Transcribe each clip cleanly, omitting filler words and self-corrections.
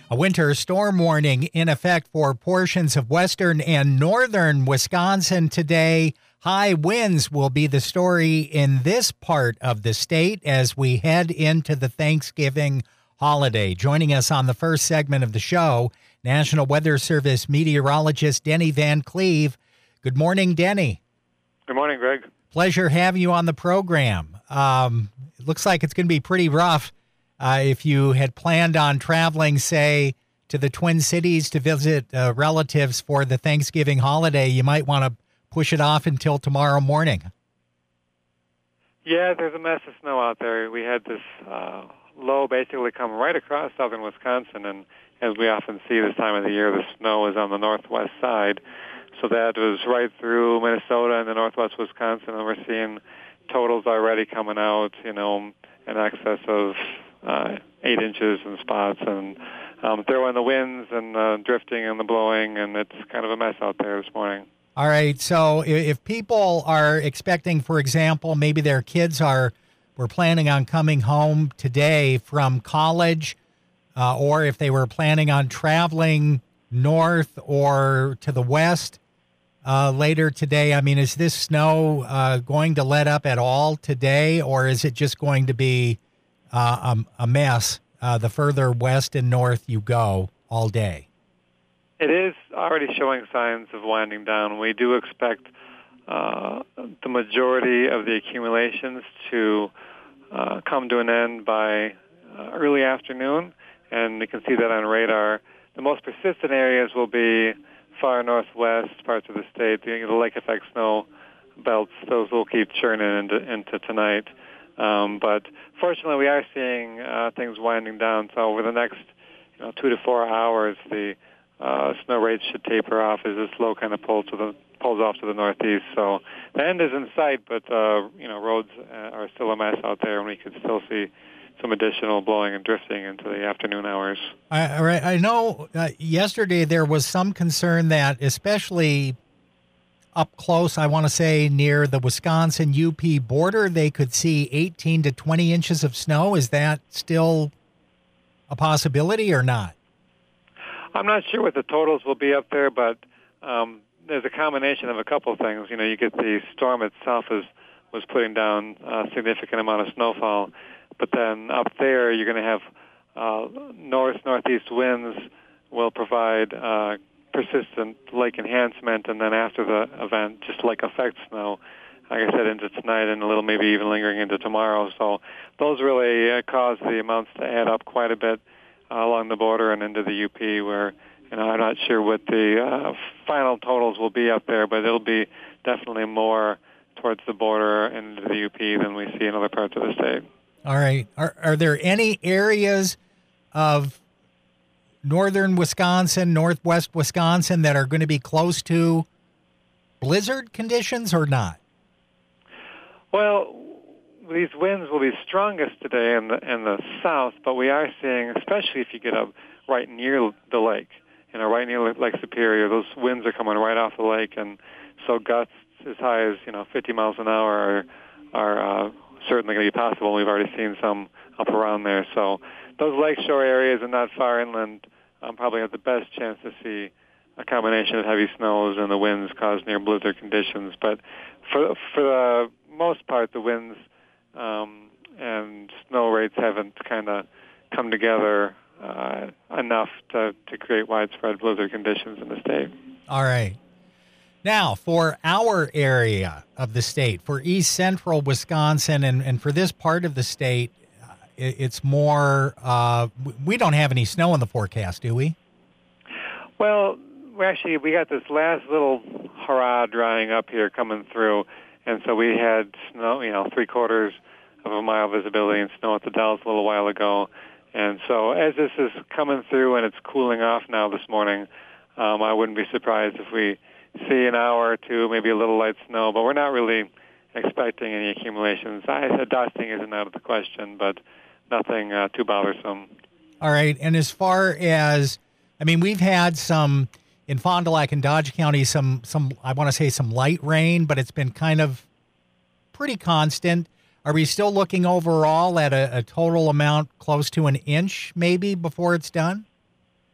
A winter storm warning in effect for portions of western and northern Wisconsin today. High winds will be the story in this part of the state as we head into the Thanksgiving holiday. Joining us on the first segment of the show, National Weather Service meteorologist Denny Van Cleve. Good morning, Denny. Good morning, Greg. Pleasure having you on the program. It looks like it's going to be pretty rough. If you had planned on traveling, say, to the Twin Cities to visit relatives for the Thanksgiving holiday, you might want to push it off until tomorrow morning. Yeah, there's a mess of snow out there. We had this low basically come right across southern Wisconsin, and as we often see this time of the year, the snow is on the northwest side. So that was right through Minnesota and the northwest Wisconsin, and we're seeing totals already coming out, in excess of 8 inches in spots, and throw in the winds and drifting and the blowing, and it's kind of a mess out there this morning. All right, so if people are expecting, for example, maybe their kids were planning on coming home today from college, or if they were planning on traveling north or to the west later today, I mean, is this snow going to let up at all today, or is it just going to be a mess the further west and north you go all day? It is already showing signs of winding down. We do expect the majority of the accumulations to come to an end by early afternoon, and you can see that on radar. The most persistent areas will be far northwest parts of the state, the lake effect snow belts. Those will keep churning into tonight. But fortunately, we are seeing things winding down. So over the next 2 to 4 hours, the snow rates should taper off as this low kind of pulls off to the northeast. So the end is in sight, but roads are still a mess out there, and we could still see some additional blowing and drifting into the afternoon hours. I know yesterday there was some concern that, especially up close, I want to say near the Wisconsin-UP border, they could see 18 to 20 inches of snow. Is that still a possibility or not? I'm not sure what the totals will be up there, but there's a combination of a couple of things. You get the storm itself was putting down a significant amount of snowfall, but then up there you're going to have northeast winds will provide persistent lake enhancement, and then after the event, just lake effect snow, like I said, into tonight and a little maybe even lingering into tomorrow. So those really cause the amounts to add up quite a bit along the border and into the UP, where I'm not sure what the final totals will be up there, but it'll be definitely more towards the border and into the UP than we see in other parts of the state. All right. Are there any areas of northern Wisconsin, northwest Wisconsin that are going to be close to blizzard conditions or not? Well, these winds will be strongest today in the south, but we are seeing, especially if you get up right near the lake, right near Lake Superior, those winds are coming right off the lake, and so gusts as high as 50 miles an hour are certainly going to be possible. We've already seen some up around there, so those lakeshore areas and not far inland probably have the best chance to see a combination of heavy snows and the winds cause near blizzard conditions. But for the most part, the winds and snow rates haven't kind of come together enough to create widespread blizzard conditions in the state. All right. Now, for our area of the state, for east central Wisconsin and for this part of the state, it's more, we don't have any snow in the forecast, do we? Well, we got this last little hurrah drying up here coming through, and so we had snow, 3/4 of a mile visibility and snow at the Dells a little while ago. And so as this is coming through and it's cooling off now this morning, I wouldn't be surprised if we see an hour or two, maybe a little light snow, but we're not really expecting any accumulations. Dusting isn't out of the question, but nothing too bothersome. All right. And as far as, we've had some, in Fond du Lac and Dodge County, some I want to say some light rain, but it's been kind of pretty constant. Are we still looking overall at a total amount close to an inch maybe before it's done?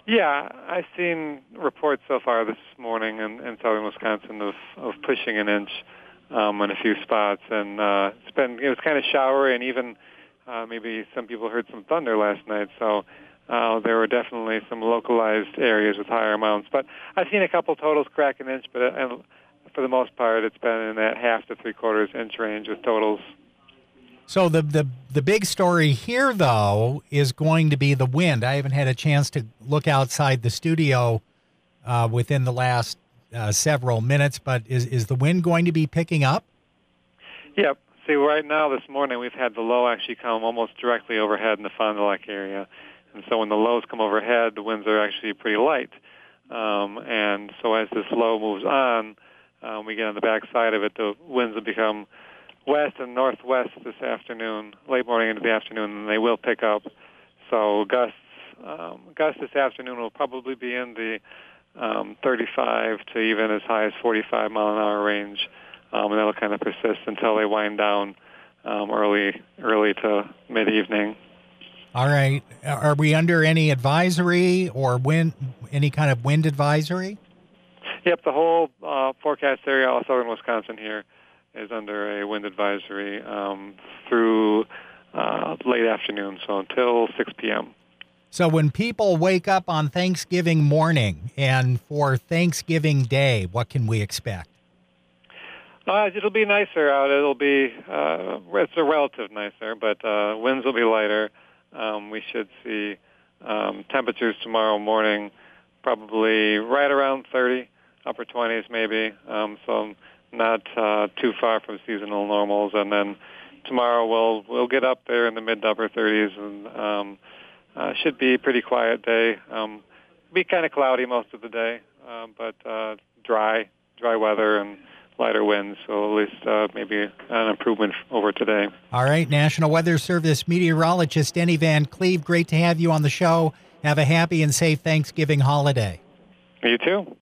Yeah, I've seen reports so far this morning in southern Wisconsin of pushing an inch in a few spots, and it was kind of showery, and even maybe some people heard some thunder last night. So there were definitely some localized areas with higher amounts. But I've seen a couple totals crack an inch, but for the most part, it's been in that half to 3/4 inch range with totals. So the big story here, though, is going to be the wind. I haven't had a chance to look outside the studio within the last several minutes, but is the wind going to be picking up? Yep. See, right now this morning we've had the low actually come almost directly overhead in the Fond du Lac area. And so when the lows come overhead, the winds are actually pretty light. And so as this low moves on, we get on the back side of it, the winds will become west and northwest this afternoon, late morning into the afternoon, and they will pick up. So gusts this afternoon will probably be in the 35 to even as high as 45 mile an hour range, and that'll kind of persist until they wind down early to mid-evening. All right. Are we under any advisory or any kind of wind advisory? Yep, the whole forecast area, all southern Wisconsin here, is under a wind advisory through late afternoon, so until 6 p.m. So when people wake up on Thanksgiving morning and for Thanksgiving Day, what can we expect? It'll be nicer out. It'll be, it's a relative nicer, but winds will be lighter. We should see temperatures tomorrow morning probably right around 30, upper 20s maybe, so not too far from seasonal normals. And then tomorrow we'll get up there in the mid to upper 30s, and should be a pretty quiet day. Be kind of cloudy most of the day, but dry weather and lighter winds, so at least maybe an improvement over today. All right, National Weather Service meteorologist Denny Van Cleve, great to have you on the show. Have a happy and safe Thanksgiving holiday. You too.